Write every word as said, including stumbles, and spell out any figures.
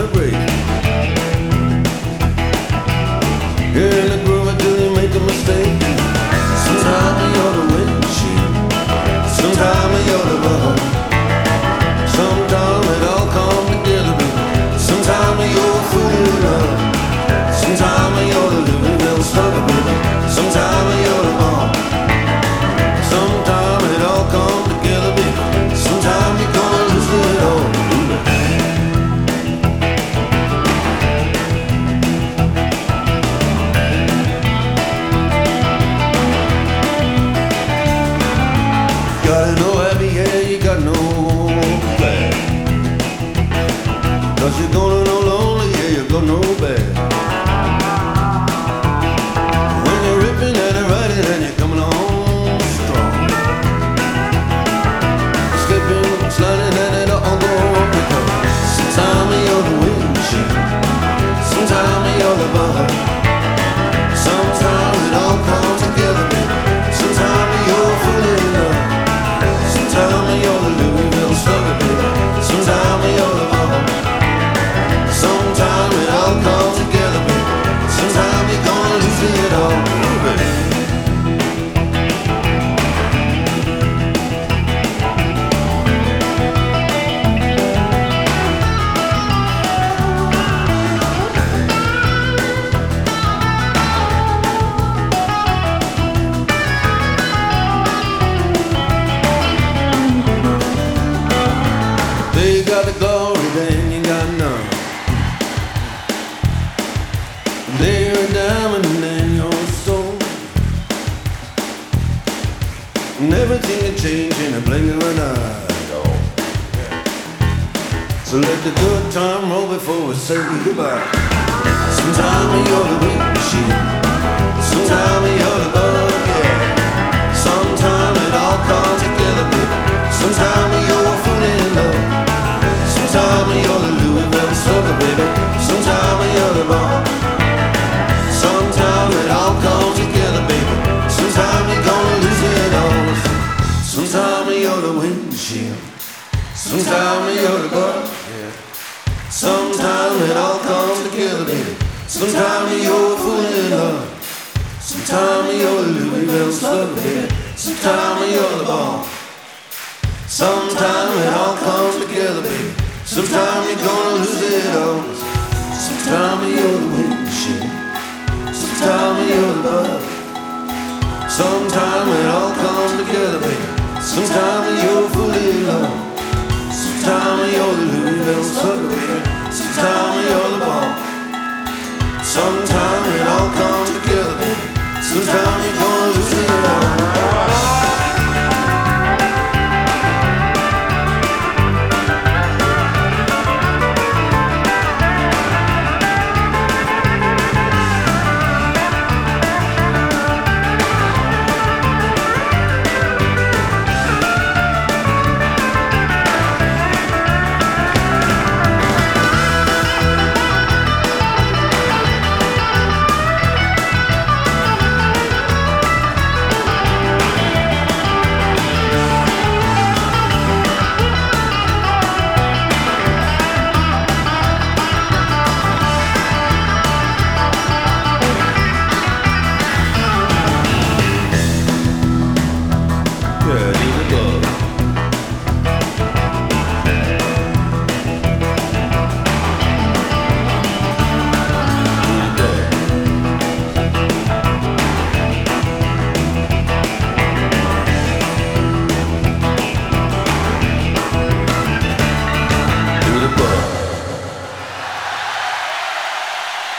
break. You're in the groove until you make a mistake. Sometimes you're the windshield, sometimes you're the bubble. Sometimes it all comes together, baby. Sometimes you're fool in love. Sometimes you're the Louisville slugger, baby. Sometimes you're the bomb. Sometimes it all comes together, baby. Sometimes you're gonna lose it all. Got no happy, yeah, you got no bad. Cause you're gonna know lonely, yeah, you got no bad. When you're ripping and you're riding and you're coming on strong. Slipping, sliding and it all go wrong. Sometimes you're the windshield, sometimes you're the bumper. Sometimes it all comes together, baby. Sometimes you're full in love. Sometimes you're the Louisville slugger, baby. Sometimes you're the bomb. Sometimes it all comes together, baby. Sometimes you're gonna lose it all, baby. They got the glory, then you got none. They're a diamond and then your soul. And everything can change in a blink of an eye. So let the good time roll before we say goodbye. Sometimes you're the windshield, sometimes you're the bug, yeah. Sometimes it all comes together, baby. Sometimes you're full in love. Sometimes you're the Louisville slugger, baby. Sometimes you're the bomb. Sometimes it all comes together, baby. Sometimes you're gonna lose it all. Sometimes you're the windshield, sometimes you're the bug, yeah. Sometimes it all comes together, baby. Sometimes you're full in love. Sometimes you're the Louisville slugger, baby. Sometimes you're the bomb. Sometimes it all comes together, baby. Sometimes you're gonna lose it all. Sometimes you're the windshield, sometimes you're the bug. Sometimes it all comes together, baby. Sometimes you're full in love. Sometimes you're the Louisville slugger, baby. Sometimes you're the bomb. Sometimes it all comes together, baby. Sometimes you